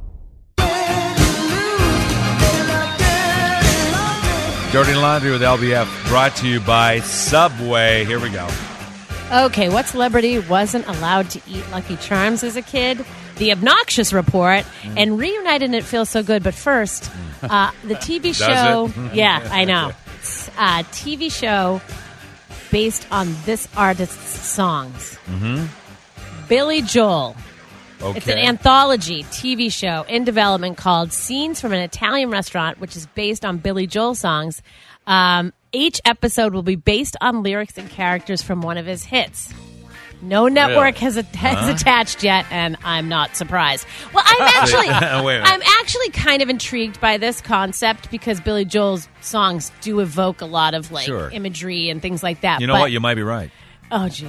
Speaker 11: Dirty Laundry with L B F, brought to you by Subway. Here we go.
Speaker 12: Okay, what celebrity wasn't allowed to eat Lucky Charms as a kid? The Obnoxious Report,
Speaker 11: Mm.
Speaker 12: and Reunited and It Feels So Good. But first, uh, the T V
Speaker 11: Does
Speaker 12: show.
Speaker 11: it?
Speaker 12: Yeah, I know. Uh, T V show based on this artist's songs.
Speaker 11: Mm-hmm.
Speaker 12: Billy Joel.
Speaker 11: Okay.
Speaker 12: It's an anthology T V show in development called Scenes from an Italian Restaurant, which is based on Billy Joel songs. Um, each episode will be based on lyrics and characters from one of his hits. No network
Speaker 11: Really?
Speaker 12: has, a- has
Speaker 11: Huh?
Speaker 12: attached yet, and I'm not surprised. Well, I'm actually,
Speaker 11: Wait a minute.
Speaker 12: I'm actually kind of intrigued by this concept because Billy Joel's songs do evoke a lot of like
Speaker 11: Sure.
Speaker 12: imagery and things like that.
Speaker 11: You know
Speaker 12: but,
Speaker 11: what? You might be right.
Speaker 12: Oh, Jesus.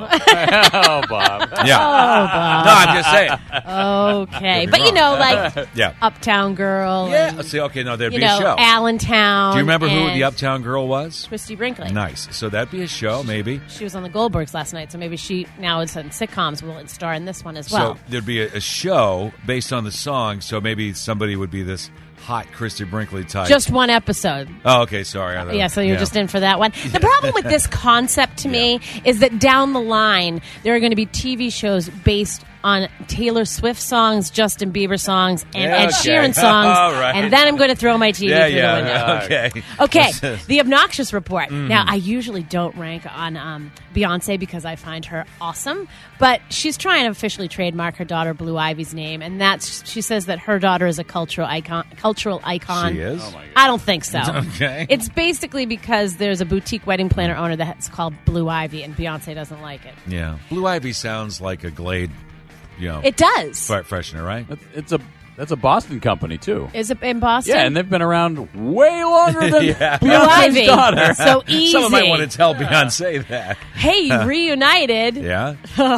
Speaker 7: Oh, Bob.
Speaker 11: Yeah.
Speaker 12: Oh, Bob.
Speaker 11: No, I'm just saying.
Speaker 12: Okay,
Speaker 11: Could be
Speaker 12: but you know,
Speaker 11: wrong.
Speaker 12: like
Speaker 11: Yeah.
Speaker 12: Uptown Girl.
Speaker 11: Yeah.
Speaker 12: and,
Speaker 11: See, okay, no, there'd
Speaker 12: you
Speaker 11: be
Speaker 12: know,
Speaker 11: a show.
Speaker 12: Allentown.
Speaker 11: Do you remember who
Speaker 12: and
Speaker 11: the Uptown Girl was?
Speaker 12: Christy Brinkley.
Speaker 11: Nice. So that'd be a show, maybe.
Speaker 12: She was on the Goldbergs last night, so maybe she now is in sitcoms. Will star in this one as well.
Speaker 11: So there'd be a, a show based on the song. So maybe somebody would be this hot Christy Brinkley type.
Speaker 12: Just one episode.
Speaker 11: Oh, okay. Sorry. I thought-
Speaker 12: Yeah, so you're just in for that one. The problem with this concept to me is that down the line, there are going to be T V shows based on Taylor Swift songs, Justin Bieber songs, and
Speaker 11: Yeah,
Speaker 12: Ed
Speaker 11: okay.
Speaker 12: Sheeran songs.
Speaker 11: All right.
Speaker 12: And then I'm going to throw my T V
Speaker 11: Yeah,
Speaker 12: through
Speaker 11: yeah.
Speaker 12: the window.
Speaker 11: Okay.
Speaker 12: Okay,
Speaker 11: What's this?
Speaker 12: the Obnoxious Report.
Speaker 11: Mhm.
Speaker 12: Now, I usually don't rank on um, Beyonce because I find her awesome, but she's trying to officially trademark her daughter Blue Ivy's name, and that's she says that her daughter is a cultural icon. Cultural icon.
Speaker 11: She is? Oh, my God.
Speaker 12: I don't think so.
Speaker 11: Okay.
Speaker 12: It's basically because there's a boutique wedding planner owner that's called Blue Ivy, and Beyonce doesn't like it.
Speaker 11: Yeah. Blue Ivy sounds like a Glade, you know.
Speaker 12: It does.
Speaker 11: fre- Freshener, right?
Speaker 7: It's a That's a Boston company, too.
Speaker 12: Is it in Boston?
Speaker 7: Yeah, and they've been around way longer than
Speaker 11: Yeah.
Speaker 7: Beyonce's daughter.
Speaker 12: So easy.
Speaker 11: Someone might want to tell Beyonce that.
Speaker 12: Hey, reunited.
Speaker 11: Yeah.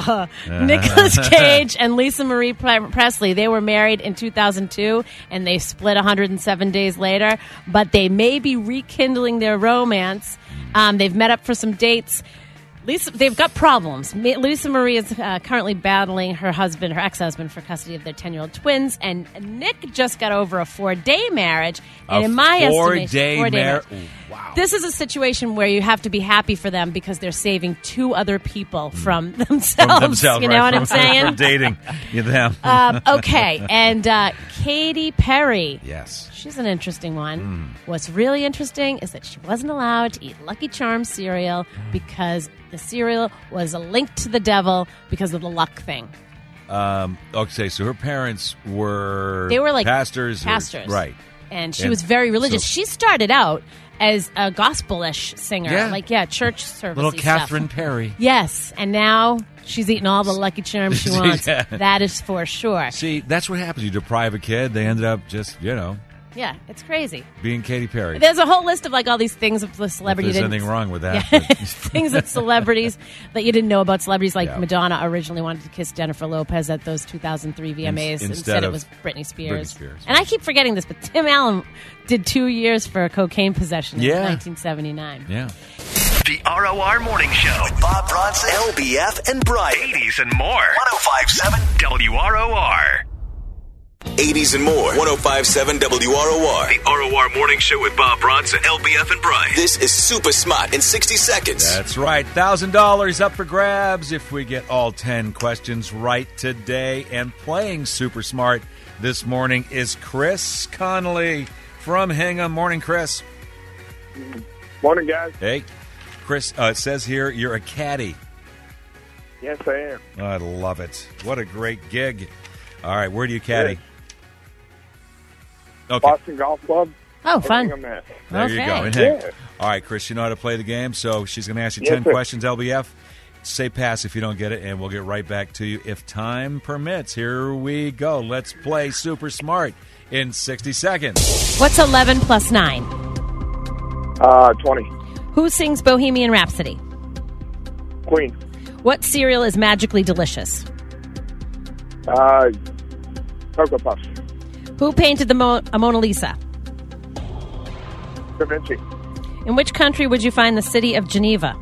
Speaker 12: Nicolas Cage and Lisa Marie Pre- Presley, they were married in two thousand two, and they split one hundred seven days later, but they may be rekindling their romance. Um, they've met up for some dates. Lisa, they've got problems. Ma- Lisa Marie is uh, currently battling her husband, her ex-husband, for custody of their ten-year-old twins, and Nick just got over a four-day marriage. And
Speaker 11: A
Speaker 12: in my
Speaker 11: four-day
Speaker 12: estimation, four-day
Speaker 11: mar-
Speaker 12: marriage. Wow. This is a situation where you have to be happy for them because they're saving two other people from themselves.
Speaker 11: From themselves,
Speaker 12: you know
Speaker 11: right,
Speaker 12: what
Speaker 11: from,
Speaker 12: I'm saying?
Speaker 11: For dating you them.
Speaker 12: um, okay, and uh, Katy Perry.
Speaker 11: Yes.
Speaker 12: She's an interesting one. Mm. What's really interesting is that she wasn't allowed to eat Lucky Charms cereal because the cereal was a link to the devil because of the luck thing.
Speaker 11: Um, okay, so her parents were
Speaker 12: They were like
Speaker 11: pastors. or-
Speaker 12: pastors.
Speaker 11: right.
Speaker 12: And she
Speaker 11: And
Speaker 12: was very religious.
Speaker 11: so-
Speaker 12: she started out as a gospel-ish singer.
Speaker 11: Yeah.
Speaker 12: Like, yeah, church service.
Speaker 11: Little Catherine Perry.
Speaker 12: Yes, and now she's eating all the Lucky Charms she wants.
Speaker 11: Yeah.
Speaker 12: That is for sure.
Speaker 11: See, that's what happens. You deprive a kid, they ended up just, you know,
Speaker 12: Yeah, it's crazy.
Speaker 11: being Katy Perry.
Speaker 12: There's a whole list of like all these things of the celebrity.
Speaker 11: If there's
Speaker 12: didn't-
Speaker 11: anything wrong with that.
Speaker 12: Yeah.
Speaker 11: but-
Speaker 12: things that celebrities that you didn't know about celebrities, like
Speaker 11: Yeah.
Speaker 12: Madonna originally wanted to kiss Jennifer Lopez at those two thousand three V M As.
Speaker 11: In-
Speaker 12: Instead,
Speaker 11: instead
Speaker 12: it
Speaker 11: of
Speaker 12: was Britney Spears.
Speaker 11: Britney Spears.
Speaker 12: And I keep forgetting this, but Tim Allen did two years for cocaine possession in
Speaker 11: Yeah.
Speaker 12: nineteen seventy-nine.
Speaker 11: Yeah.
Speaker 10: The R O R Morning Show with Bob Bronson, L B F, and Brian. eighties and more. one oh five seven W R O R.
Speaker 8: eighties and more. one oh five point seven W R O R. The R O R Morning Show with Bob Bronson, L B F, and Brian. This is Super Smart in sixty seconds.
Speaker 11: That's right. one thousand dollars up for grabs if we get all ten questions right today. And playing Super Smart this morning is Chris Connolly from Hingham. Morning, Chris.
Speaker 19: Morning, guys.
Speaker 11: Hey. Chris, uh, it says here you're a caddy.
Speaker 19: Yes, I am.
Speaker 11: I love it. What a great gig. All right, where do you caddy? Okay.
Speaker 19: Boston Golf Club.
Speaker 12: Oh, fun.
Speaker 19: I'm at.
Speaker 11: There you go. And
Speaker 19: Yeah.
Speaker 11: hey, all right, Chris, you know how to play the game, so she's going to ask you
Speaker 19: Yes,
Speaker 11: ten
Speaker 19: sir.
Speaker 11: questions, L B F. Say pass if you don't get it, and we'll get right back to you if time permits. Here we go. Let's play Super Smart in sixty seconds.
Speaker 12: What's eleven plus nine?
Speaker 19: Uh, twenty.
Speaker 12: Who sings Bohemian Rhapsody?
Speaker 19: Queen.
Speaker 12: What cereal is magically delicious?
Speaker 19: Uh, Cocoa Puffs.
Speaker 12: Who painted the Mo- a Mona Lisa?
Speaker 19: Da Vinci.
Speaker 12: In which country would you find the city of Geneva?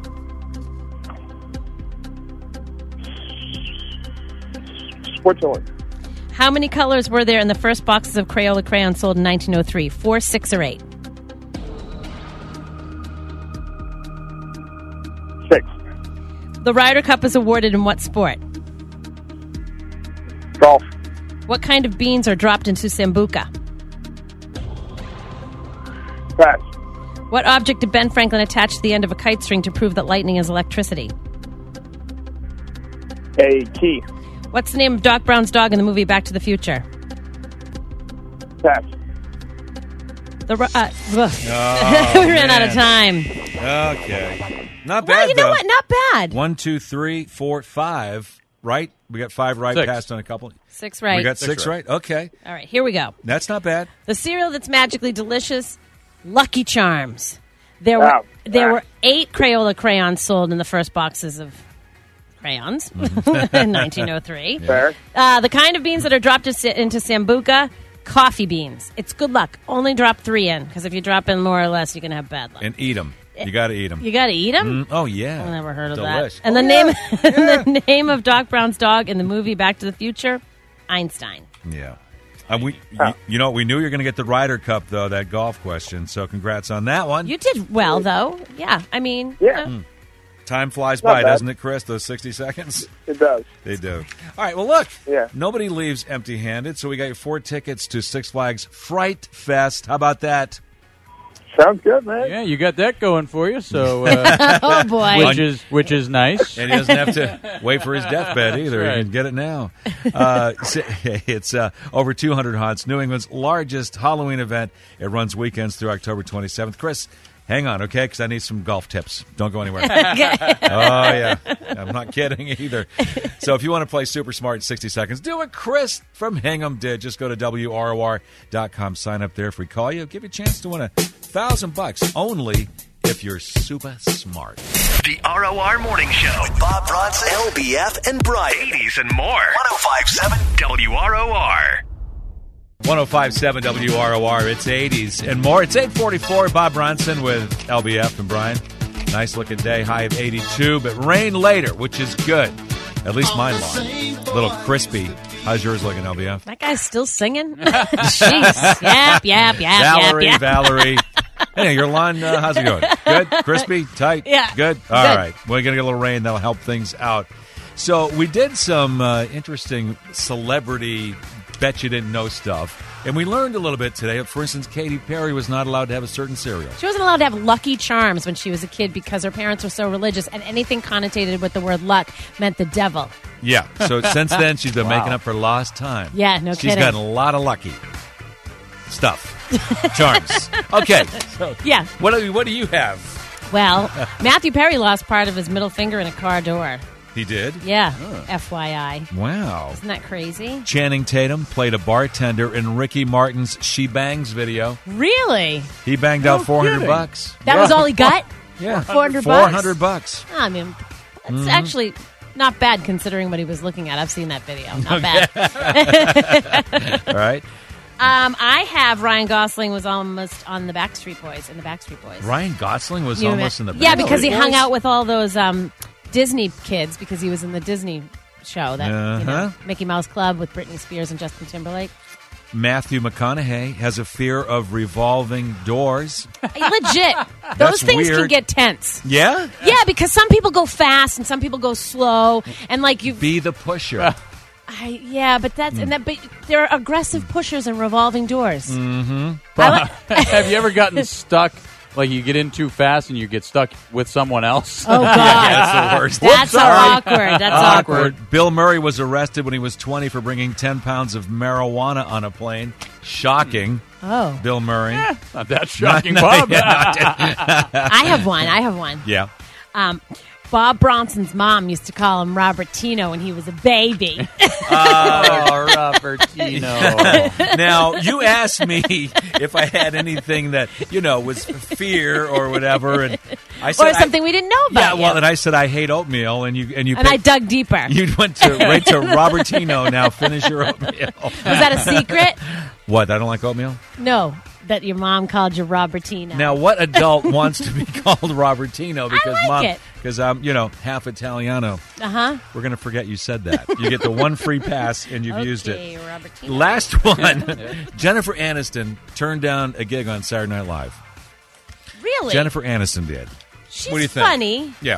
Speaker 19: Switzerland.
Speaker 12: How many colors were there in the first boxes of Crayola crayons sold in nineteen oh three? Four, six, or eight?
Speaker 19: Six.
Speaker 12: The Ryder Cup is awarded in what sport?
Speaker 19: Golf.
Speaker 12: What kind of beans are dropped into Sambuca?
Speaker 19: Pass.
Speaker 12: What object did Ben Franklin attach to the end of a kite string to prove that lightning is electricity?
Speaker 19: A key.
Speaker 12: What's the name of Doc Brown's dog in the movie Back to the Future?
Speaker 19: Pass.
Speaker 12: The ru- uh, ugh.
Speaker 11: Oh,
Speaker 12: we ran out of
Speaker 11: man.
Speaker 12: time.
Speaker 11: Okay. Not bad,
Speaker 12: Well, you know
Speaker 11: though.
Speaker 12: what? Not bad.
Speaker 11: One, two, three, four, five. Right? We got five right,
Speaker 7: Six.
Speaker 11: passed on a couple.
Speaker 12: Six right.
Speaker 11: We got
Speaker 7: Six
Speaker 11: six, right.
Speaker 7: right.
Speaker 11: Okay.
Speaker 12: All right, here we go.
Speaker 11: That's not bad.
Speaker 12: The cereal that's magically delicious, Lucky Charms. There were
Speaker 19: Wow.
Speaker 12: there
Speaker 19: Ah.
Speaker 12: were eight Crayola crayons sold in the first boxes of crayons in nineteen oh three.
Speaker 19: Fair.
Speaker 12: Uh, the kind of beans that are dropped into into Sambuca, coffee beans. It's good luck. Only drop three in, because if you drop in more or less, you're going to have bad luck.
Speaker 11: And eat them. You got to eat them.
Speaker 12: You got to eat them?
Speaker 11: oh, yeah.
Speaker 12: I've never heard of
Speaker 11: Delish.
Speaker 12: that. And
Speaker 11: Oh,
Speaker 12: the
Speaker 11: yeah.
Speaker 12: name the name of Doc Brown's dog in the movie Back to the Future, Einstein.
Speaker 11: Yeah. Uh, we, you, you know, we knew you were going to get the Ryder Cup, though, that golf question. So congrats on that one.
Speaker 12: You did well, though. Yeah, I mean,
Speaker 19: Yeah.
Speaker 12: uh,
Speaker 11: Time flies
Speaker 19: Not
Speaker 11: by,
Speaker 19: bad.
Speaker 11: doesn't it, Chris? Those sixty seconds?
Speaker 19: It does.
Speaker 11: They do. All right, well, look.
Speaker 19: Yeah.
Speaker 11: Nobody leaves empty-handed, so we got you four tickets to Six Flags Fright Fest. How about that?
Speaker 19: Sounds good, man.
Speaker 7: Yeah, you got that going for you. So, uh,
Speaker 12: oh boy,
Speaker 7: which is which is nice.
Speaker 11: And he doesn't have to wait for his deathbed either.
Speaker 7: That's right.
Speaker 11: He can get it now. Uh, it's uh, over two hundred haunts, New England's largest Halloween event. It runs weekends through October twenty-seventh. Chris, Hang on, okay, because I need some golf tips. Don't go anywhere. Okay. Oh, yeah. I'm not kidding either. So if you want to play Super Smart in sixty seconds, do what Chris from Hingham did. Just go to W R O R dot com, sign up there. If we call you, give you a chance to win a thousand bucks only if you're super smart.
Speaker 10: The R O R Morning Show with Bob Bronson, L B F, and Brian. eighties and more. one oh five seven W R O R.
Speaker 11: one oh five seven W R O R. It's eighties and more. It's eight forty-four. Bob Bronson with L B F and Brian. Nice looking day. High of eighty-two, but rain later, which is good. At least my lawn. A little crispy. How's yours looking, L B F?
Speaker 12: That guy's still singing? Jeez. Yap, yap, yap,
Speaker 11: Valerie,
Speaker 12: yap, yap.
Speaker 11: Valerie. Hey, your lawn, uh, how's it going? Good? Crispy? Tight?
Speaker 12: Yeah.
Speaker 11: Good? All
Speaker 12: Good.
Speaker 11: right. We're going to get a little rain. That'll help things out. So we did some uh, interesting celebrity bet you didn't know stuff. And we learned a little bit today. For instance, Katy Perry was not allowed to have a certain cereal.
Speaker 12: She wasn't allowed to have Lucky Charms when she was a kid because her parents were so religious, and anything connotated with the word luck meant the devil.
Speaker 11: Yeah. So since then, she's been
Speaker 12: Wow.
Speaker 11: making up for lost time.
Speaker 12: Yeah, no
Speaker 11: She's
Speaker 12: kidding.
Speaker 11: gotten a lot of lucky stuff. Charms. Okay. So
Speaker 12: Yeah.
Speaker 11: What do, what do you have?
Speaker 12: Well, Matthew Perry lost part of his middle finger in a car door.
Speaker 11: He did?
Speaker 12: Yeah,
Speaker 11: Oh.
Speaker 12: F Y I.
Speaker 11: Wow.
Speaker 12: Isn't that crazy?
Speaker 11: Channing Tatum played a bartender in Ricky Martin's She Bangs video.
Speaker 12: Really?
Speaker 11: He banged out four hundred bucks.
Speaker 12: That was all he got?
Speaker 11: Yeah.
Speaker 12: four hundred
Speaker 11: four
Speaker 12: bucks?
Speaker 11: hundred bucks.
Speaker 12: I mean, that's
Speaker 11: Mhm.
Speaker 12: actually not bad considering what he was looking at. I've seen that video. Not bad.
Speaker 11: All right.
Speaker 12: Um, I have Ryan Gosling was almost on the Backstreet Boys, in the Backstreet Boys.
Speaker 11: Ryan Gosling was
Speaker 12: You
Speaker 11: almost in
Speaker 12: remember-
Speaker 11: the
Speaker 12: Yeah,
Speaker 11: Backstreet
Speaker 12: because he hung
Speaker 11: Boys?
Speaker 12: out with all those um, Disney kids because he was in the Disney show, that you
Speaker 11: Uh-huh.
Speaker 12: know, Mickey Mouse Club with Britney Spears and Justin Timberlake.
Speaker 11: Matthew McConaughey has a fear of revolving doors.
Speaker 12: Legit. Those
Speaker 11: That's
Speaker 12: things can
Speaker 11: weird.
Speaker 12: get tense.
Speaker 11: Yeah?
Speaker 12: Yeah, because some people go fast and some people go slow, and like you.
Speaker 11: Be the pusher.
Speaker 12: I, yeah, but that's and that. But there are aggressive pushers and revolving doors.
Speaker 11: Mm-hmm.
Speaker 7: Have you ever gotten stuck? Like you get in too fast and you get stuck with someone else.
Speaker 12: Oh, God.
Speaker 11: That's the worst.
Speaker 12: That's
Speaker 11: Whoops, sorry.
Speaker 12: awkward. That's awkward.
Speaker 11: Bill Murray was arrested when he was twenty for bringing ten pounds of marijuana on a plane. Shocking.
Speaker 12: Oh.
Speaker 11: Bill Murray.
Speaker 7: Not that shocking,
Speaker 11: Not-
Speaker 7: Bob.
Speaker 11: yeah,
Speaker 12: I have one. I have one.
Speaker 11: Yeah.
Speaker 12: Um, Bob Bronson's mom used to call him Robertino when he was a baby.
Speaker 7: Oh, Robertino.
Speaker 11: Now, you asked me if I had anything that, you know, was fear or whatever. And I said
Speaker 12: or something
Speaker 11: I,
Speaker 12: we didn't know about
Speaker 11: Yeah, well,
Speaker 12: you.
Speaker 11: and I said I hate oatmeal. And you and you
Speaker 12: And I
Speaker 11: picked-
Speaker 12: dug deeper.
Speaker 11: You went to right to Robertino. Now finish your oatmeal.
Speaker 12: Was that a secret?
Speaker 11: What? I don't like oatmeal?
Speaker 12: No, that your mom called you Robertino.
Speaker 11: Now, what adult wants to be called Robertino? Because
Speaker 12: like
Speaker 11: mom,
Speaker 12: it.
Speaker 11: because I'm, you know, half Italiano.
Speaker 12: Uh huh.
Speaker 11: We're gonna forget you said that. You get the one free pass, and you've used
Speaker 12: Okay,
Speaker 11: it.
Speaker 12: Robertino.
Speaker 11: Last one. Jennifer Aniston turned down a gig on Saturday Night Live.
Speaker 12: Really?
Speaker 11: Jennifer Aniston did.
Speaker 12: She's
Speaker 11: what do you think?
Speaker 12: funny.
Speaker 11: Yeah.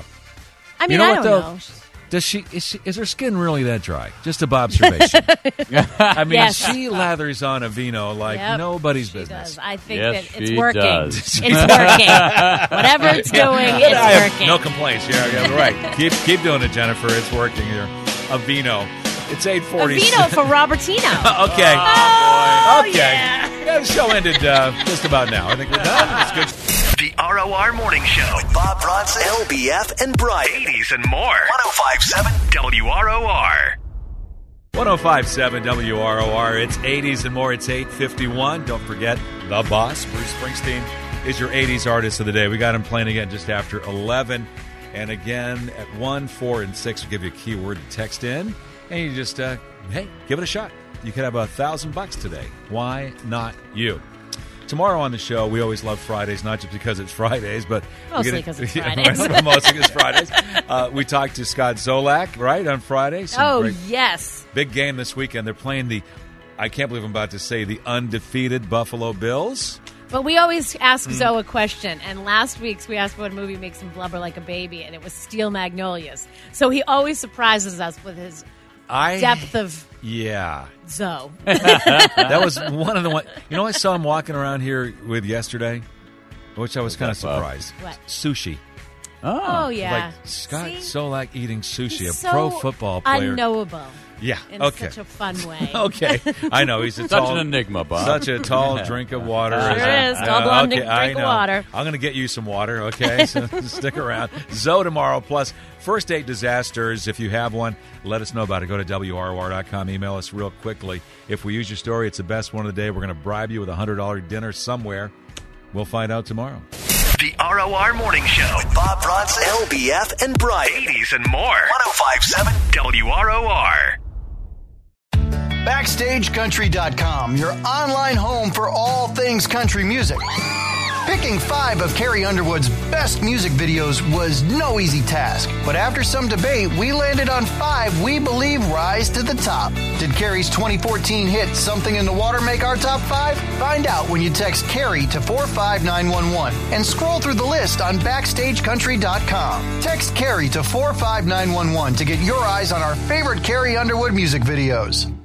Speaker 12: I mean,
Speaker 11: you know
Speaker 12: I
Speaker 11: what,
Speaker 12: don't
Speaker 11: though?
Speaker 12: know.
Speaker 11: Does she is, she is her skin really that dry? Just a observation. I mean,
Speaker 12: Yes.
Speaker 11: she lathers on a vino like
Speaker 12: Yep,
Speaker 11: nobody's
Speaker 12: she
Speaker 11: business.
Speaker 12: does. I think
Speaker 7: Yes,
Speaker 12: that it's
Speaker 7: she
Speaker 12: working.
Speaker 7: does.
Speaker 12: It's working. Whatever it's doing,
Speaker 11: I
Speaker 12: it's
Speaker 11: have
Speaker 12: working.
Speaker 11: no complaints. Yeah, yeah, right. keep keep doing it, Jennifer. It's working here. A vino. It's eight
Speaker 12: A
Speaker 11: forty.
Speaker 12: veto for Robertino.
Speaker 11: Okay.
Speaker 12: Oh,
Speaker 11: okay.
Speaker 12: yeah.
Speaker 11: Yeah, the show ended uh, just about now. I think we're done. It's good.
Speaker 10: The R O R Morning Show with Bob Bronson, L B F, and Brian. eighties and more. one oh five seven W R O R.
Speaker 11: one oh five seven W R O R. It's eighties and more. It's eight fifty-one. Don't forget, the boss, Bruce Springsteen, is your eighties artist of the day. We got him playing again just after eleven. And again, at one, four, and six, we'll give you a keyword to text in. And you just, uh, hey, give it a shot. You could have a thousand bucks today. Why not you? Tomorrow on the show, we always love Fridays, not just because it's Fridays, but we
Speaker 12: Mostly
Speaker 11: get-
Speaker 12: 'cause it's
Speaker 11: Yeah,
Speaker 12: Fridays.
Speaker 11: right, mostly because it's Fridays. Uh, we talked to Scott Zolak, right, on Friday. Some
Speaker 12: Oh,
Speaker 11: great-
Speaker 12: yes.
Speaker 11: Big game this weekend. They're playing the, I can't believe I'm about to say, the undefeated Buffalo Bills.
Speaker 12: But we always ask
Speaker 11: Mm.
Speaker 12: Zoe a question, and last week's we asked what movie makes him blubber like a baby, and it was Steel Magnolias. So he always surprises us with his
Speaker 11: I
Speaker 12: depth of
Speaker 11: Yeah.
Speaker 12: Zoe.
Speaker 11: That was one of the one. You know, I saw him walking around here with yesterday, which I was kind of
Speaker 7: that, Bob?
Speaker 11: surprised.
Speaker 12: What?
Speaker 11: Sushi.
Speaker 12: Oh, yeah.
Speaker 11: Like Scott
Speaker 12: See?
Speaker 11: Solak eating sushi,
Speaker 12: He's
Speaker 11: a
Speaker 12: so
Speaker 11: pro football player.
Speaker 12: unknowable.
Speaker 11: Yeah,
Speaker 12: In
Speaker 11: okay.
Speaker 12: such a fun way.
Speaker 11: Okay, I know he's a
Speaker 7: Such
Speaker 11: tall,
Speaker 7: an enigma, Bob.
Speaker 11: Such a tall drink of water.
Speaker 12: Sure is. Tall blonde drink
Speaker 11: I
Speaker 12: of
Speaker 11: know.
Speaker 12: water.
Speaker 11: I'm going to get you some water, okay? So stick around. Zoe tomorrow, plus first date disasters. If you have one, let us know about it. Go to W R O R dot com. Email us real quickly. If we use your story, it's the best one of the day. We're going to bribe you with a one hundred dollars dinner somewhere. We'll find out tomorrow.
Speaker 10: The R O R Morning Show with Bob Bronson, L B F, and Brian. eighties and more. one oh five point seven W R O R.
Speaker 20: Backstage Country dot com, your online home for all things country music. Picking five of Carrie Underwood's best music videos was no easy task, but after some debate, we landed on five we believe rise to the top. Did Carrie's twenty fourteen hit Something in the Water make our top five? Find out when you text Carrie to four five nine one one and scroll through the list on Backstage Country dot com. Text Carrie to four five nine one one to get your eyes on our favorite Carrie Underwood music videos.